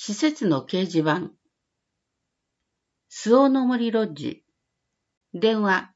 施設の掲示板。周防の森ロッジ。電話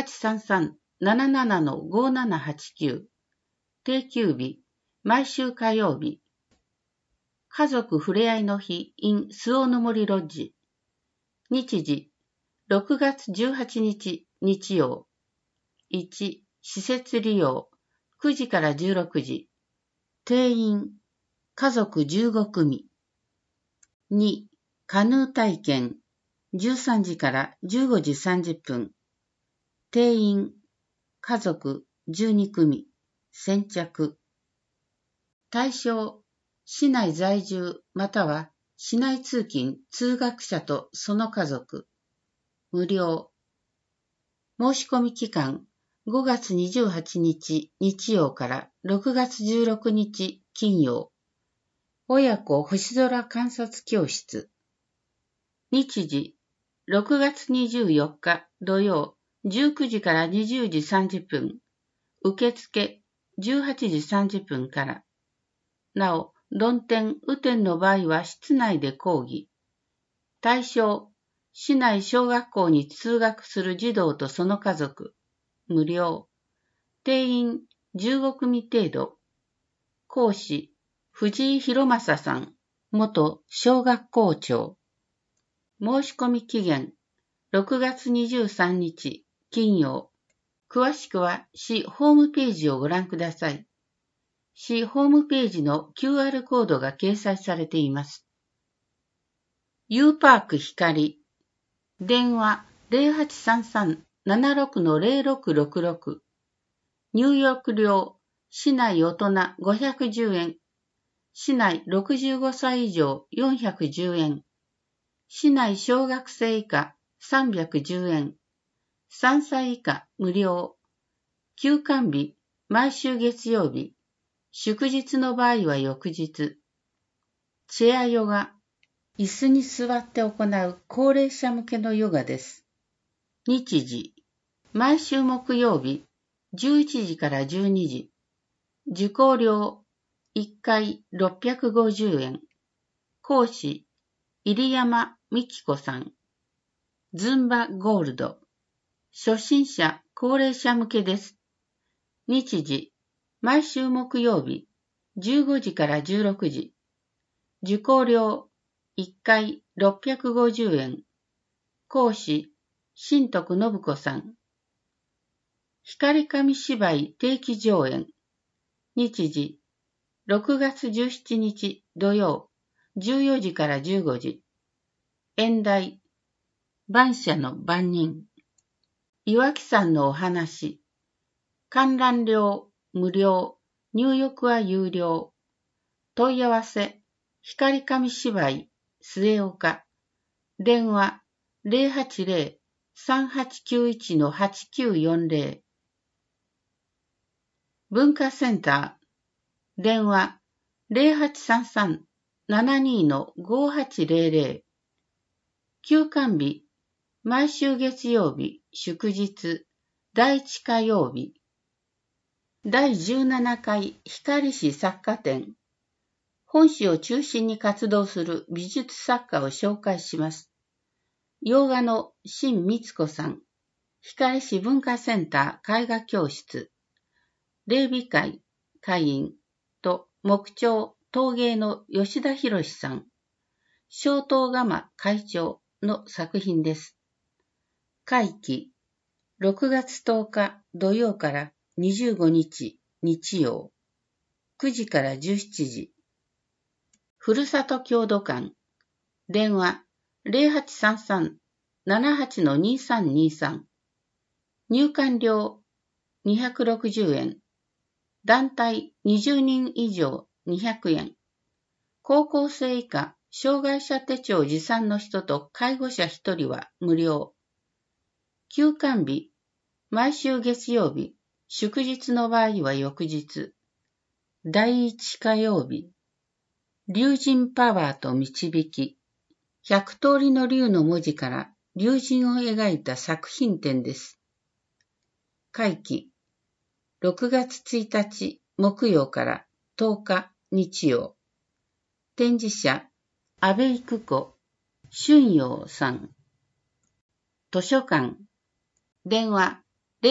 0833-77-5789。定休日、毎週火曜日。家族ふれあいの日 in 周防の森ロッジ。日時、6月18日日曜。1、施設利用、9時から16時。定員、家族15組。2、カヌー体験、13時から15時30分。定員、家族12組。先着。対象、市内在住または市内通勤・通学者とその家族。無料。申し込み期間、5月28日日曜から6月16日金曜。親子星空観察教室。日時、6月24日土曜19時から20時30分。受付18時30分から。なお、曇天・雨天の場合は室内で講義。対象、市内小学校に通学する児童とその家族。無料。定員15組程度。講師、藤井博正さん、元小学校長。申し込み期限、6月23日、金曜。詳しくは市ホームページをご覧ください。市ホームページの QR コードが掲載されています。U パーク光。電話 0833-76-0666。入浴料、市内大人510円。市内65歳以上410円。市内小学生以下310円。3歳以下無料。休館日、毎週月曜日。祝日の場合は翌日。チェアヨガ。椅子に座って行う高齢者向けのヨガです。日時。毎週木曜日、11時から12時。受講料、1回650円。講師、入山美希子さん。ズンバゴールド。初心者、高齢者向けです。日時、毎週木曜日、15時から16時。受講料、1回650円。講師、新徳信子さん。光紙芝居定期上演。日時、6月17日土曜、14時から15時。演題、晩社の番人。岩木山のお話。観覧料、無料。入浴は有料。問い合わせ、光紙芝居、末岡。電話、080-3891-8940。文化センター。電話、0833-72-5800。休館日、毎週月曜日、祝日、第1火曜日。第17回光市作家展。本市を中心に活動する美術作家を紹介します。洋画の新光子さん。光市文化センター絵画教室。霊美会会員と木彫陶芸の吉田博さん。小東釜会長の作品です。会期、6月10日土曜から25日日曜。9時から17時。ふるさと郷土館。電話0833-78-2323。入館料260円。団体20人以上200円。高校生以下、障害者手帳持参の人と介護者1人は無料。休館日、毎週月曜日、祝日の場合は翌日。第1火曜日。龍神パワーと導き。100通りの龍の文字から龍神を描いた作品展です。会期、6月1日木曜から10日日曜。展示者、 安部育子、春陽さん。図書館。電話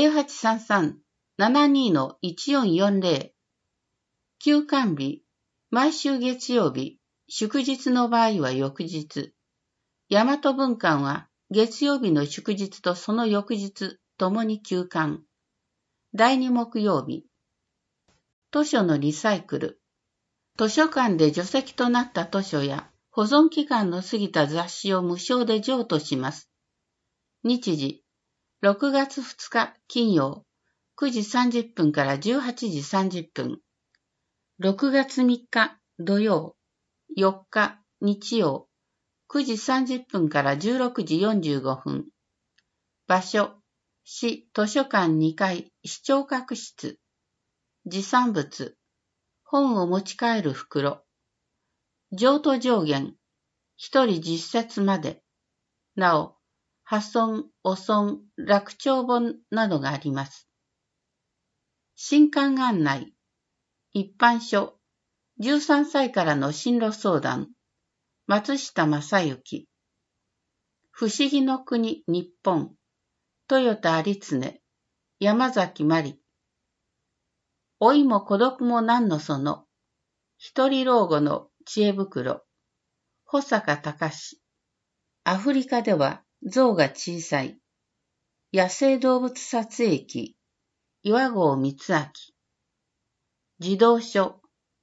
0833-72-1440。休館日、毎週月曜日、祝日の場合は翌日。大和文館は月曜日の祝日とその翌日ともに休館。第2木曜日。図書のリサイクル。図書館で除籍となった図書や保存期間の過ぎた雑誌を無償で譲渡します。日時、6月2日金曜、9時30分から18時30分。6月3日土曜、4日日曜、9時30分から16時45分。場所、市図書館2階視聴覚室。持参物、本を持ち帰る袋。譲渡上限、1人10冊まで。なお、破損、汚損、落帳本などがあります。新刊案内、一般書、13歳からの進路相談、松下正幸。不思議の国日本、豊田有常、山崎まり。老いも孤独も何のその、一人老後の知恵袋、保坂隆。アフリカでは象が小さい。野生動物撮影機、岩合光明。児童書、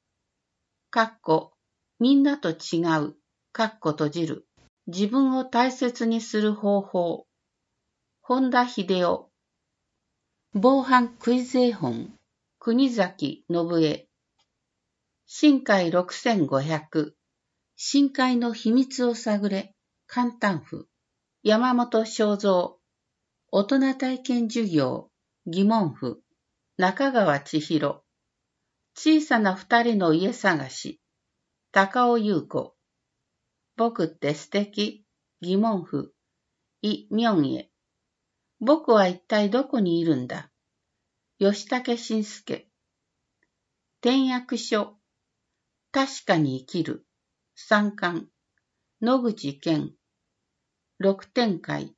みんなと違う、閉じる。自分を大切にする方法。本田秀夫。防犯クイズ絵本。国崎信江。深海6500。深海の秘密を探れ。簡単譜。山本正三。大人体験授業。疑問符。中川千尋。小さな二人の家探し。高尾優子。僕って素敵。疑問符。イ・ミョンエ。僕は一体どこにいるんだ。吉武慎介。転訳書。確かに生きる。3巻。野口健。6展開。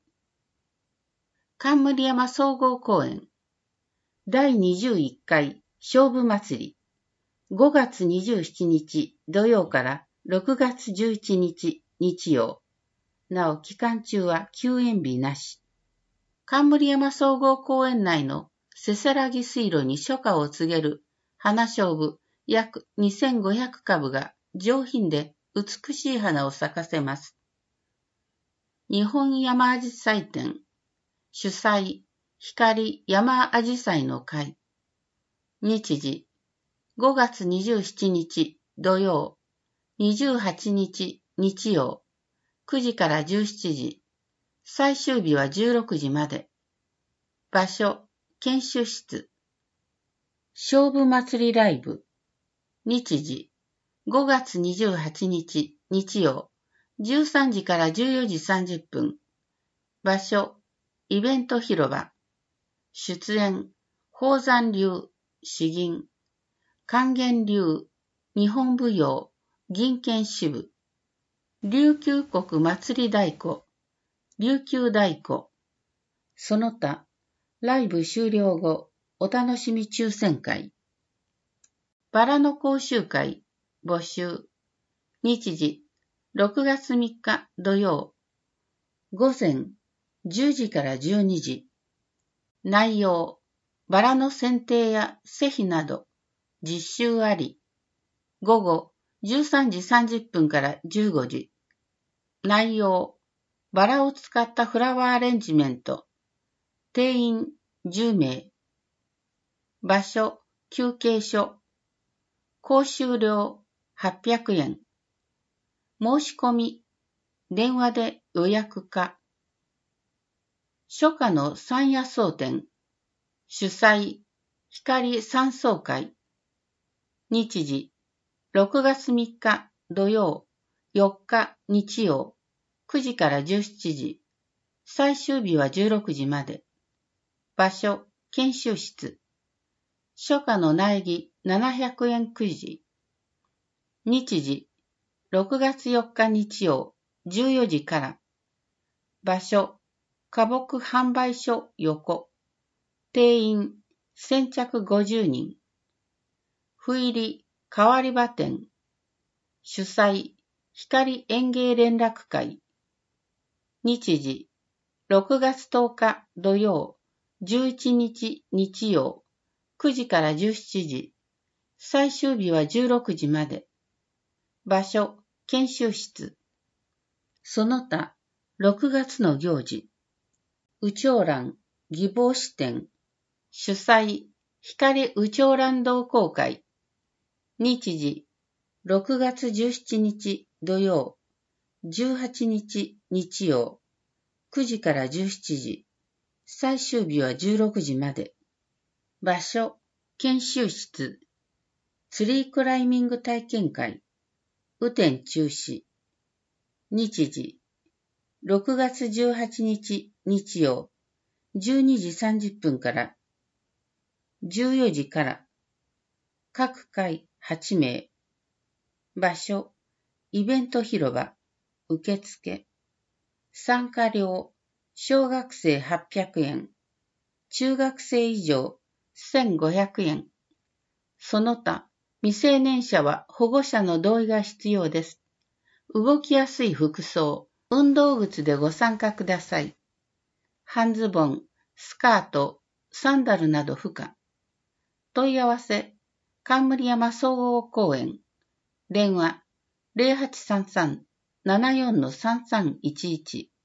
冠山総合公園。第21回勝負祭り。5月27日土曜から6月11日日曜。なお期間中は休園日なし。冠山総合公園内のせせらぎ水路に初夏を告げる花菖蒲約2500株が上品で美しい花を咲かせます。日本山あじさい展主催光山あじさいの会。日時5月27日土曜、28日日曜、9時から17時、最終日は16時まで。場所、研修室。勝負祭りライブ。日時、5月28日日曜、13時から14時30分。場所、イベント広場。出演、宝山流、詩吟。勸玄流、日本舞踊、銀剣支部。琉球国祭り太鼓、琉球太鼓。その他、ライブ終了後、お楽しみ抽選会。バラの講習会、募集。日時、6月3日土曜。午前10時から12時。内容、バラの剪定や施肥など、実習あり。午後13時30分から15時。内容、バラを使ったフラワーアレンジメント。定員10名。場所、休憩所。講習料800円。申し込み、電話で予約か。初夏の山野草展。主催、光山荘会。日時、6月3日土曜、4日日曜、9時から17時。最終日は16時まで。場所、研修室。初夏の苗木700円くじ。日時、 6月4日日曜14時から。場所、花木販売所横。定員、先着50人。不入り、変わり場店。主催、光園芸連絡会。日時、6月10日土曜、11日日曜、9時から17時。最終日は16時まで。場所、研修室。その他、6月の行事。宇長蘭義母支店。主催、光宇長蘭同好会。日時、6月17日土曜、18日日曜、9時から17時。最終日は16時まで。場所、研修室。ツリークライミング体験会。雨天中止。日時、6月18日日曜、12時30分から、14時から、各回8名。場所、イベント広場、受付。参加料、小学生800円、中学生以上1500円。その他、未成年者は保護者の同意が必要です。動きやすい服装、運動靴でご参加ください。半ズボン、スカート、サンダルなど不可。問い合わせ、冠山総合公園。電話、0833-74-3311。